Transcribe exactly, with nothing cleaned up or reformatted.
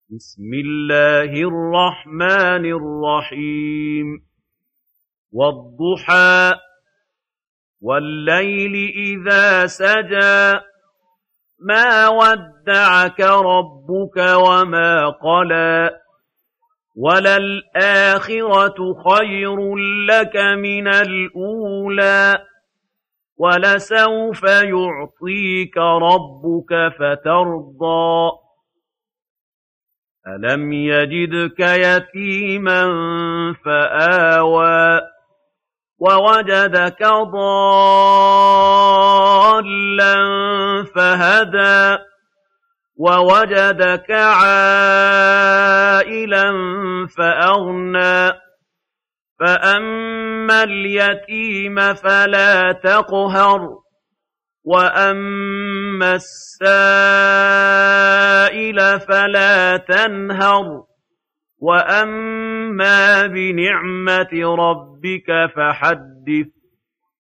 بسم الله الرحمن الرحيم والضحى والليل إذا سجى ما ودعك ربك وما قلى وللآخرة خير لك من الأولى ولسوف يعطيك ربك فترضى ألم يجدك يتيما فآوى ووجدك ضالا فهدى ووجدك عائلا فأغنى فأما اليتيم فلا تقهر وأما السائل فلا تنهر وأما بنعمة ربك فحدث